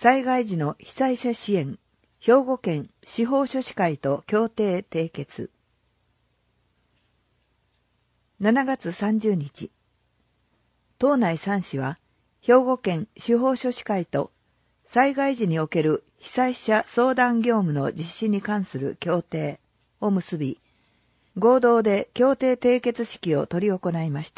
災害時の被災者支援、兵庫県司法書士会と協定締結。7月30日、島内3市は、兵庫県司法書士会と災害時における被災者相談業務の実施に関する協定を結び、合同で協定締結式を執り行いました。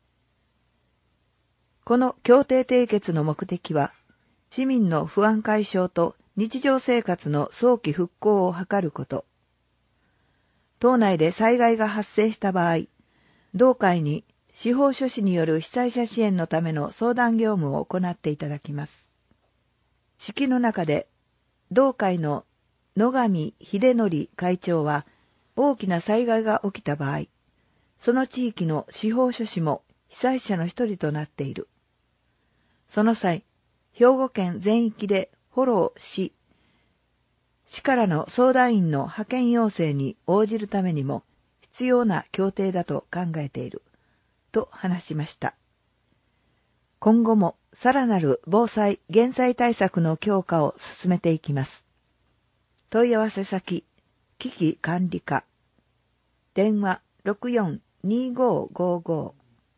この協定締結の目的は、市民の不安解消と日常生活の早期復興を図ること。島内で災害が発生した場合、同会に司法書士による被災者支援のための相談業務を行っていただきます。式の中で、同会の野上秀則会長は、大きな災害が起きた場合、その地域の司法書士も被災者の一人となっている。その際、兵庫県全域でフォローし、市からの相談員の派遣要請に応じるためにも必要な協定だと考えている、と話しました。今後もさらなる防災・減災対策の強化を進めていきます。問い合わせ先、危機管理課。電話64-2555。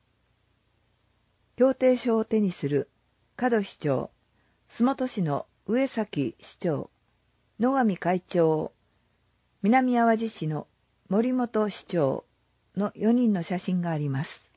協定書を手にする門市長、洲本市の上崎市長、野上会長、南淡路市の森本市長の4人の写真があります。